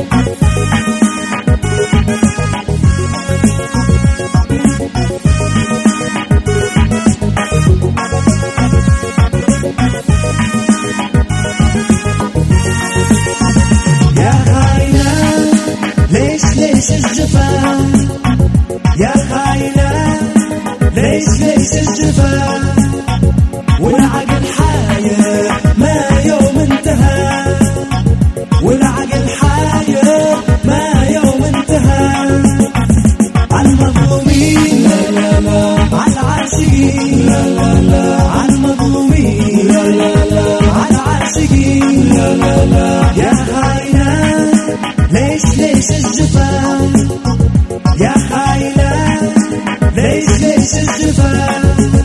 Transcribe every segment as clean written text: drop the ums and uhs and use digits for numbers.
ليش الجفا يا خاينة؟ ليش الجفا والعقل حاير ما يوم انتهى، والعقل حاير ما يوم انتهى. عالمظلومين لا لا لا، عالعاشقين لا لا لا، عالمظلومين لا لا لا، عالعاشقين لا لا لا. يا خاينة ليش الجفا يا خاينة؟ ليش الجفا؟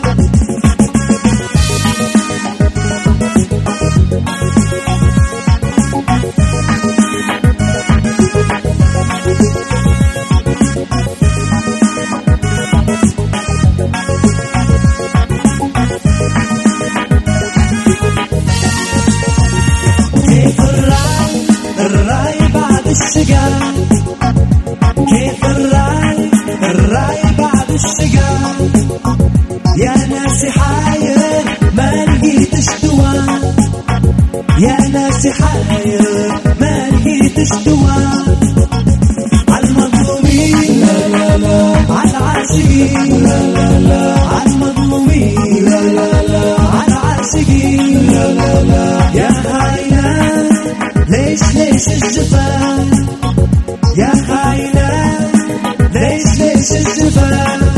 كيف الراي بعد الشقا؟ كيف الراي بعد الشقا؟ يا ناسي حاير ما لقيتش دواء، يا ناسي حاير ما لقيتش دواء. عالمظلومين لا لا لا، عالعاشقين لا لا لا، عالمظلومين لا لا لا، عالعاشقين لا لا لا. يا خاينة ليش الجفا يا خاينة؟ ليش الجفا؟